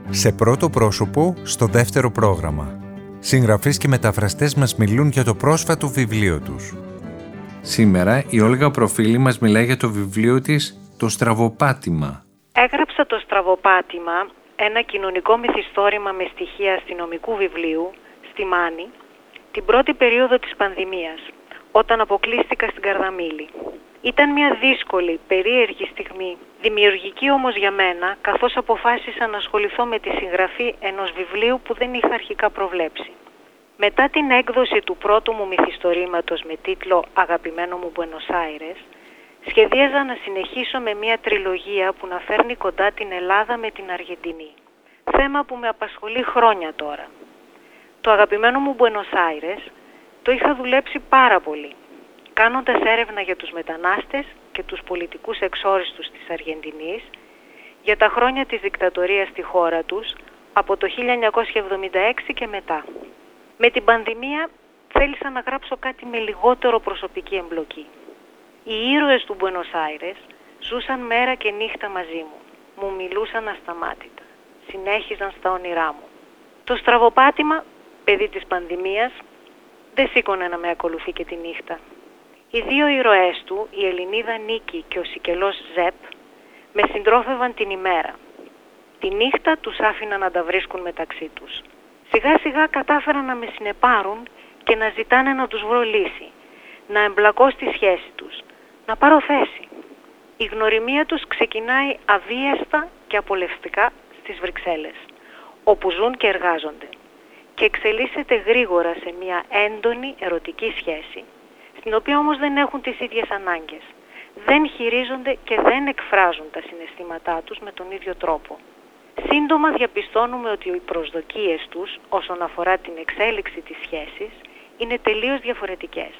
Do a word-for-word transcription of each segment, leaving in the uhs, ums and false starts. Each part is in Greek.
Σε πρώτο πρόσωπο, στο δεύτερο πρόγραμμα. Συγγραφείς και μεταφραστές μας μιλούν για το πρόσφατο βιβλίο τους. Σήμερα η Όλγα Προφίλη μας μιλάει για το βιβλίο της «Το Στραβοπάτημα». Έγραψα το Στραβοπάτημα, ένα κοινωνικό μυθιστόρημα με στοιχεία αστυνομικού βιβλίου, στη Μάνη, την πρώτη περίοδο της πανδημίας, όταν αποκλείστηκα στην Καρδαμήλη. Ήταν μια δύσκολη, περίεργη στιγμή, δημιουργική όμως για μένα, καθώς αποφάσισα να ασχοληθώ με τη συγγραφή ενός βιβλίου που δεν είχα αρχικά προβλέψει. Μετά την έκδοση του πρώτου μου μυθιστορήματος με τίτλο «Αγαπημένο μου Μπουένος Άιρες», σχεδίαζα να συνεχίσω με μια τριλογία που να φέρνει κοντά την Ελλάδα με την Αργεντινή. Θέμα που με απασχολεί χρόνια τώρα. Το αγαπημένο μου Μπουένος Άιρες το είχα δουλέψει πάρα πολύ, κάνοντας έρευνα για τους μετανάστες και τους πολιτικούς εξόριστους της Αργεντινής για τα χρόνια της δικτατορίας στη χώρα τους από το χίλια εννιακόσια εβδομήντα έξι και μετά. Με την πανδημία θέλησα να γράψω κάτι με λιγότερο προσωπική εμπλοκή. Οι ήρωες του Μπουένος Άιρες ζούσαν μέρα και νύχτα μαζί μου. Μου μιλούσαν ασταμάτητα. Συνέχιζαν στα όνειρά μου. Το Στραβοπάτημα, παιδί της πανδημίας, δεν σήκωνε να με ακολουθεί και τη νύχτα. Οι δύο ήρωές του, η Ελληνίδα Νίκη και ο Σικελός Ζεπ, με συντρόφευαν την ημέρα. Τη νύχτα τους άφηνα να τα βρίσκουν μεταξύ τους. Σιγά σιγά κατάφεραν να με συνεπάρουν και να ζητάνε να τους βρω λύση, να εμπλακώ στη σχέση τους, να πάρω θέση. Η γνωριμία τους ξεκινάει αβίαστα και απολευστικά στις Βρυξέλλες, όπου ζουν και εργάζονται, και εξελίσσεται γρήγορα σε μια έντονη ερωτική σχέση, στην οποία όμως δεν έχουν τις ίδιες ανάγκες. Δεν χειρίζονται και δεν εκφράζουν τα συναισθήματά τους με τον ίδιο τρόπο. Σύντομα διαπιστώνουμε ότι οι προσδοκίες τους όσον αφορά την εξέλιξη της σχέσης είναι τελείως διαφορετικές.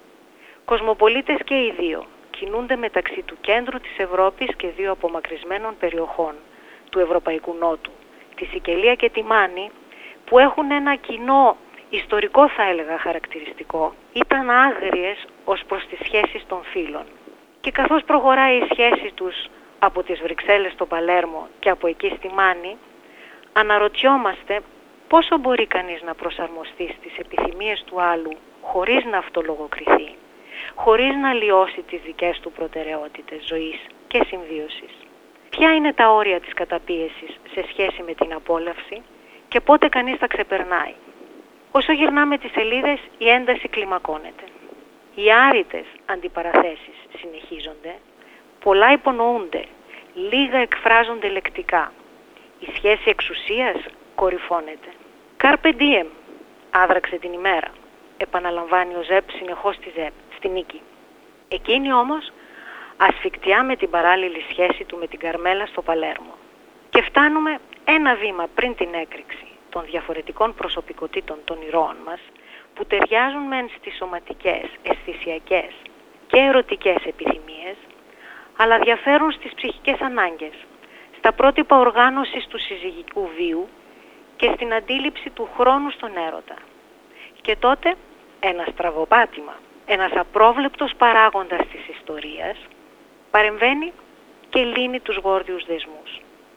Κοσμοπολίτες και οι δύο κινούνται μεταξύ του κέντρου της Ευρώπης και δύο απομακρυσμένων περιοχών του Ευρωπαϊκού Νότου, τη Σικελία και τη Μάνη, που έχουν ένα κοινό ιστορικό, θα έλεγα, χαρακτηριστικό. Ήταν άγριες ως προς τις σχέσεις των φίλων. Και καθώς προχωράει η σχέση τους από τις Βρυξέλλες στο Παλέρμο και από εκεί στη Μάνη, αναρωτιόμαστε πόσο μπορεί κανείς να προσαρμοστεί στις επιθυμίες του άλλου χωρίς να αυτολογοκριθεί, χωρίς να λιώσει τις δικές του προτεραιότητες ζωής και συμβίωσης. Ποια είναι τα όρια της καταπίεσης σε σχέση με την απόλαυση και πότε κανείς τα ξεπερνάει. Όσο γυρνάμε τις σελίδες, η ένταση κλιμακώνεται. Οι άρρητες αντιπαραθέσεις συνεχίζονται, πολλά υπονοούνται, λίγα εκφράζονται λεκτικά. Η σχέση εξουσίας κορυφώνεται. Carpe diem, άδραξε την ημέρα, επαναλαμβάνει ο Ζεπ συνεχώς στη Ζεπ, στη Νίκη. Εκείνη όμως ασφικτιά με την παράλληλη σχέση του με την Καρμέλα στο Παλέρμο. Και φτάνουμε ένα βήμα πριν την έκρηξη των διαφορετικών προσωπικότητων των ηρώων μας, που ταιριάζουν μεν στις σωματικές, αισθησιακές και ερωτικές επιθυμίες, αλλά διαφέρουν στις ψυχικές ανάγκες, στα πρότυπα οργάνωσης του συζυγικού βίου και στην αντίληψη του χρόνου στον έρωτα. Και τότε ένα στραβοπάτημα, ένας απρόβλεπτος παράγοντας της ιστορίας, παρεμβαίνει και λύνει τους γόρδιους δεσμούς.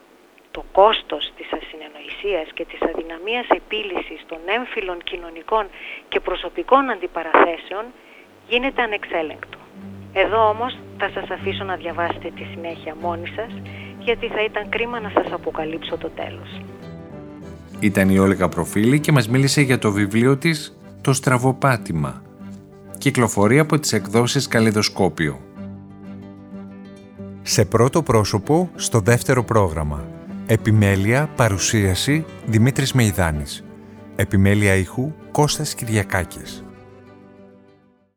Το κόστος της ασυνεννοησίας και της αδυναμίας επίλυσης των έμφυλων κοινωνικών και προσωπικών αντιπαραθέσεων γίνεται ανεξέλεγκτο. Εδώ όμως θα σας αφήσω να διαβάσετε τη συνέχεια μόνοι σας, γιατί θα ήταν κρίμα να σας αποκαλύψω το τέλος. Ήταν η Όλγα Προφίλη και μας μίλησε για το βιβλίο της «Το Στραβοπάτημα». Κυκλοφορεί από τις εκδόσεις Καλλιδοσκόπιο. Σε πρώτο πρόσωπο, στο δεύτερο πρόγραμμα. Επιμέλεια, παρουσίαση, Δημήτρης Μεϊδάνης. Επιμέλεια ήχου, Κώστας Κυριακάκης.